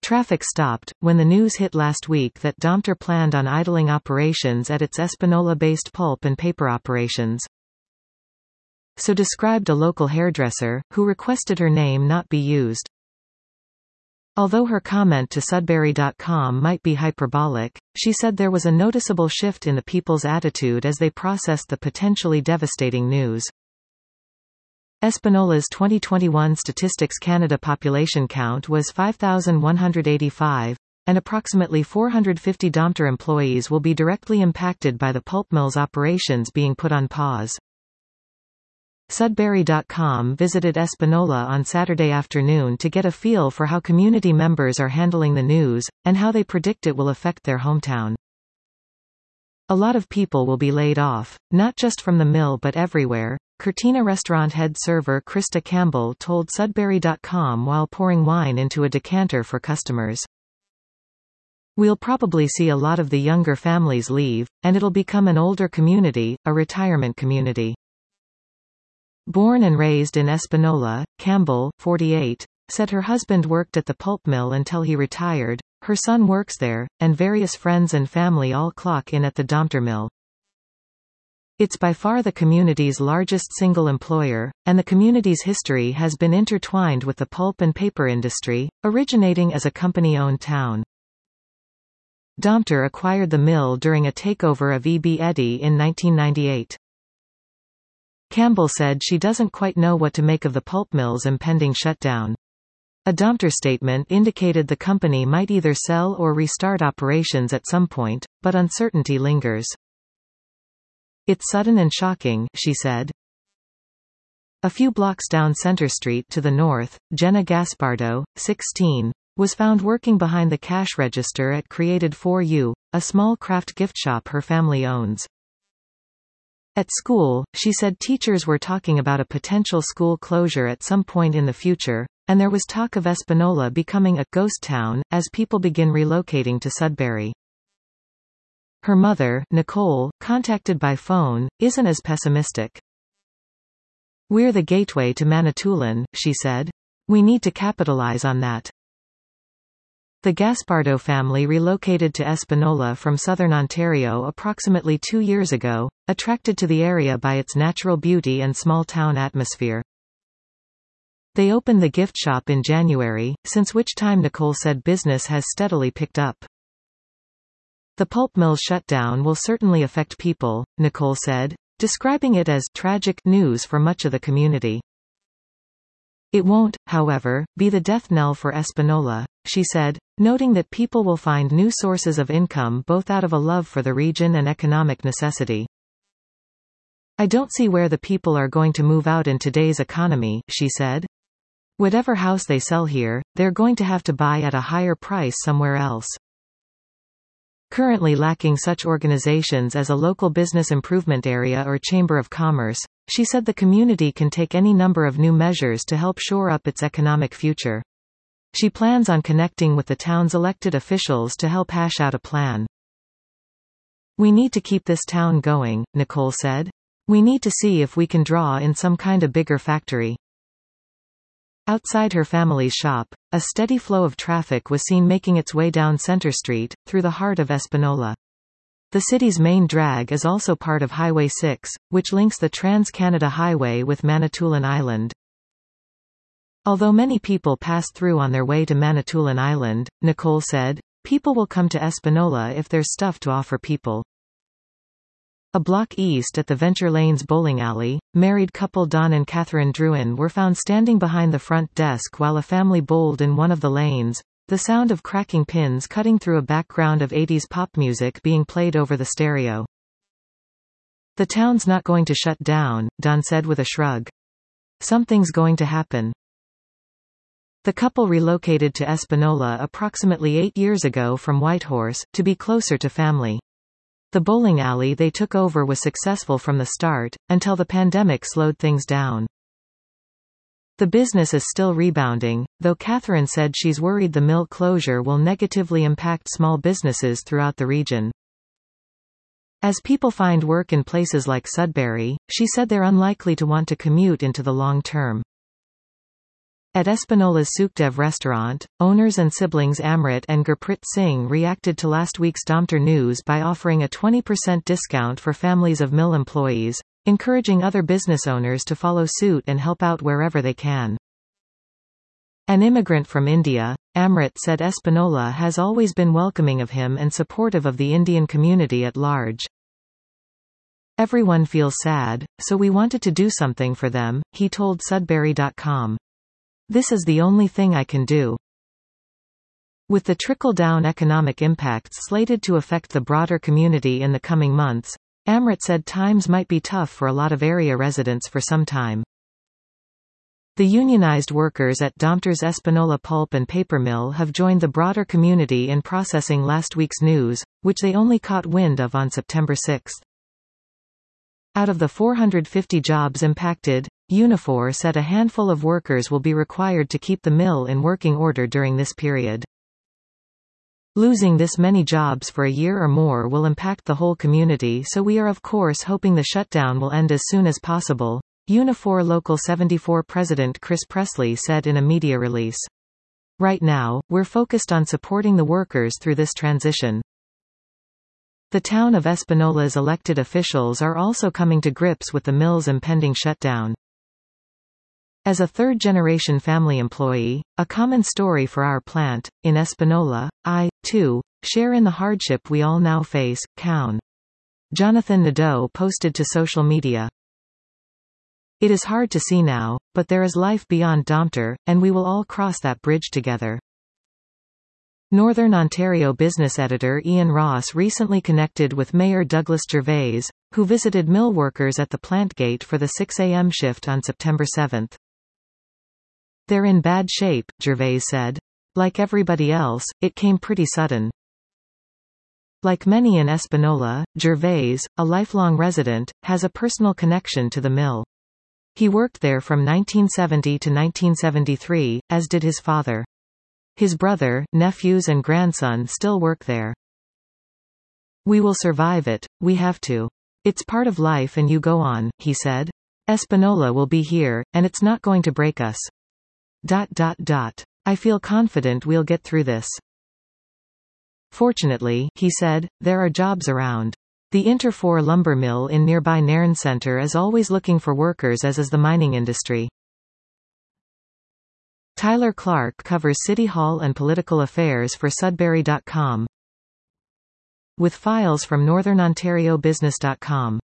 Traffic stopped when the news hit last week that Domtar planned on idling operations at its Espanola-based pulp and paper operations. So described a local hairdresser, who requested her name not be used. Although her comment to Sudbury.com might be hyperbolic, she said there was a noticeable shift in the people's attitude as they processed the potentially devastating news. Espanola's 2021 Statistics Canada population count was 5,185, and approximately 450 Domtar employees will be directly impacted by the pulp mill's operations being put on pause. Sudbury.com visited Espanola on Saturday afternoon to get a feel for how community members are handling the news, and how they predict it will affect their hometown. A lot of people will be laid off, not just from the mill but everywhere, Cortina restaurant head server Krista Campbell told Sudbury.com while pouring wine into a decanter for customers. We'll probably see a lot of the younger families leave, and it'll become an older community, a retirement community. Born and raised in Espanola, Campbell, 48, said her husband worked at the pulp mill until he retired, her son works there, and various friends and family all clock in at the Domtar mill. It's by far the community's largest single employer, and the community's history has been intertwined with the pulp and paper industry, originating as a company-owned town. Domtar acquired the mill during a takeover of E.B. Eddy in 1998. Campbell said she doesn't quite know what to make of the pulp mill's impending shutdown. A Domtar statement indicated the company might either sell or restart operations at some point, but uncertainty lingers. It's sudden and shocking, she said. A few blocks down Center Street to the north, Jenna Gaspardo, 16, was found working behind the cash register at Created For You, a small craft gift shop her family owns. At school, she said teachers were talking about a potential school closure at some point in the future, and there was talk of Espanola becoming a ghost town as people begin relocating to Sudbury. Her mother, Nicole, contacted by phone, isn't as pessimistic. We're the gateway to Manitoulin, she said. We need to capitalize on that. The Gaspardo family relocated to Espanola from southern Ontario approximately 2 years ago, attracted to the area by its natural beauty and small-town atmosphere. They opened the gift shop in January, since which time Nicole said business has steadily picked up. The pulp mill's shutdown will certainly affect people, Nicole said, describing it as tragic news for much of the community. It won't, however, be the death knell for Espanola, she said, noting that people will find new sources of income both out of a love for the region and economic necessity. I don't see where the people are going to move out in today's economy, she said. Whatever house they sell here, they're going to have to buy at a higher price somewhere else. Currently lacking such organizations as a local business improvement area or chamber of commerce, she said the community can take any number of new measures to help shore up its economic future. She plans on connecting with the town's elected officials to help hash out a plan. We need to keep this town going, Nicole said. We need to see if we can draw in some kind of bigger factory. Outside her family's shop, a steady flow of traffic was seen making its way down Center Street, through the heart of Espanola. The city's main drag is also part of Highway 6, which links the Trans-Canada Highway with Manitoulin Island. Although many people pass through on their way to Manitoulin Island, Nicole said, people will come to Espanola if there's stuff to offer people. A block east at the Venture Lanes bowling alley, married couple Don and Catherine Druin were found standing behind the front desk while a family bowled in one of the lanes, the sound of cracking pins cutting through a background of 80s pop music being played over the stereo. The town's not going to shut down, Don said with a shrug. Something's going to happen. The couple relocated to Espanola approximately 8 years ago from Whitehorse, to be closer to family. The bowling alley they took over was successful from the start, until the pandemic slowed things down. The business is still rebounding, though Catherine said she's worried the mill closure will negatively impact small businesses throughout the region. As people find work in places like Sudbury, she said they're unlikely to want to commute into the long term. At Espinola's Sukhdev restaurant, owners and siblings Amrit and Gurpreet Singh reacted to last week's Domtar news by offering a 20% discount for families of mill employees, encouraging other business owners to follow suit and help out wherever they can. An immigrant from India, Amrit said Espinola has always been welcoming of him and supportive of the Indian community at large. Everyone feels sad, so we wanted to do something for them, he told Sudbury.com. This is the only thing I can do. With the trickle-down economic impacts slated to affect the broader community in the coming months, Amrit said times might be tough for a lot of area residents for some time. The unionized workers at Domtar's Espinola Pulp and Paper Mill have joined the broader community in processing last week's news, which they only caught wind of on September 6. Out of the 450 jobs impacted, Unifor said a handful of workers will be required to keep the mill in working order during this period. Losing this many jobs for a year or more will impact the whole community, so we are of course hoping the shutdown will end as soon as possible, Unifor Local 74 President Chris Presley said in a media release. Right now, we're focused on supporting the workers through this transition. The town of Espinola's elected officials are also coming to grips with the mill's impending shutdown. As a third-generation family employee, a common story for our plant, in Espinola, I, too, share in the hardship we all now face, Cown. Jonathan Nadeau posted to social media. It is hard to see now, but there is life beyond Domtar, and we will all cross that bridge together. Northern Ontario business editor Ian Ross recently connected with Mayor Douglas Gervais, who visited mill workers at the plant gate for the 6 a.m. shift on September 7. They're in bad shape, Gervais said. Like everybody else, it came pretty sudden. Like many in Espinola, Gervais, a lifelong resident, has a personal connection to the mill. He worked there from 1970 to 1973, as did his father. His brother, nephews and grandson still work there. We will survive it, we have to. It's part of life and you go on, he said. Espinola will be here, and it's not going to break us. I feel confident we'll get through this. Fortunately, he said, there are jobs around. The Interfor lumber mill in nearby Nairn Centre is always looking for workers, as is the mining industry. Tyler Clark covers City Hall and political affairs for Sudbury.com. With files from NorthernOntarioBusiness.com.